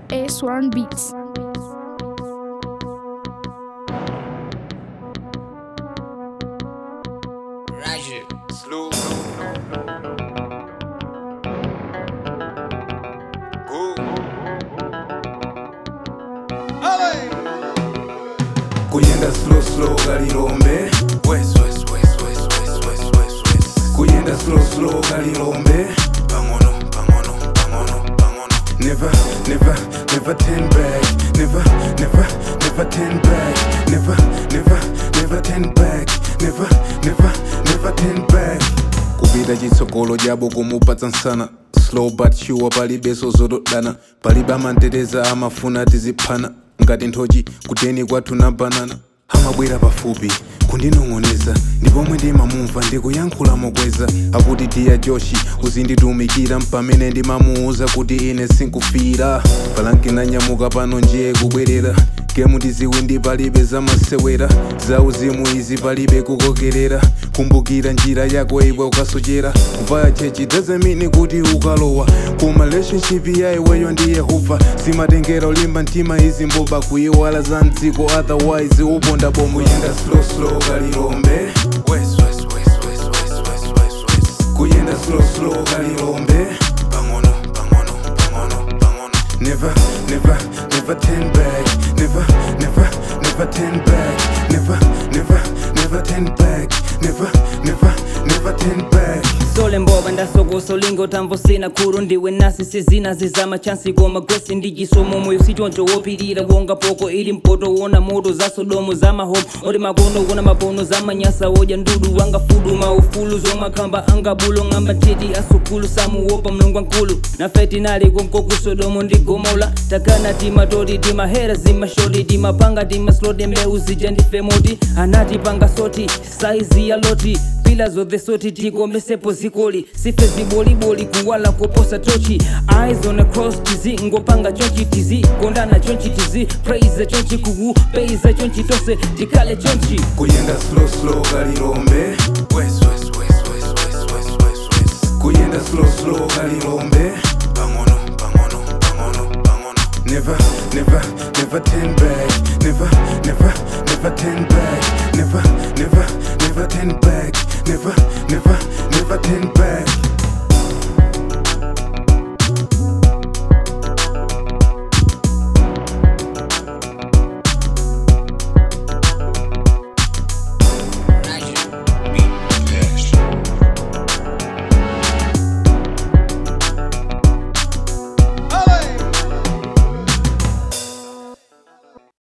A Swan Beats. Roger. Slow. Go. Kuyenda slow kalilombe. West. Kuyenda slow kalilombe. Pangono. Never turn back. Never turn back. Never turn back. Never turn back. Kupita chitsogolo jabo kumupatsa nsana. Slow but sure palibe zododana. Palibe amanteteza amafuna tiziphana. Ngati nthochi kuteni kwathu na banana. Amabwera pafupi kundinong'oneza ndipomwe ndimamumva ndikuyankhula mokweza akuti tiya joshi uzinditumikira mpamene ndimamuuza kuti ine sinkufira palanki nanyamuka pano nje kubwerera gemu ndiziwindi palibe zamasewera zauzimu izi palibe kukokerera kumbukira njira yako iwe ukasochera kuvaya chechi doesn't mean kuti ukalowa kuma relationship ya iweyo ndi Yehova simatengera ulimba mtima izi mboba kuyiwala za mdziko otherwise uponda bomwe yenda slow kalilombe west kuyenda slow kalilombe pangono never turn back never turn back never turn back never turn back sole mboba ndasokoso lingo tamvo sina kuru ndiwe nasi sizina zizama chansi goma gwesi ndijisomo moyo sichoncho wopirira wonga poko ili mpoto wona moto za sodomo za mahom ori makono wona mapono za manyasa woja ndudu wanga fudu maufulu zoma kamba anga bulo ngamba titi asukulu samu wopa mlongwa nkulu na feti nali konkoku sodomo ndigomola takana tima toti tima hera zima shoti tima panga tima slode mbeu zijandife moti anati panga soti saizi ya loti pila zothe soti tikomesepo zikoli sife ziboliboli kuwala koposa tochi eyes on a cross tizi ngopanga chonchi tizi kondana chonchi tizi praise chonchi kugu peiza chonchi tose tikale chonchi kuyenda slow kalilombe west kuyenda slow kalilombe pangono never turn back never turn back never turn back never turn back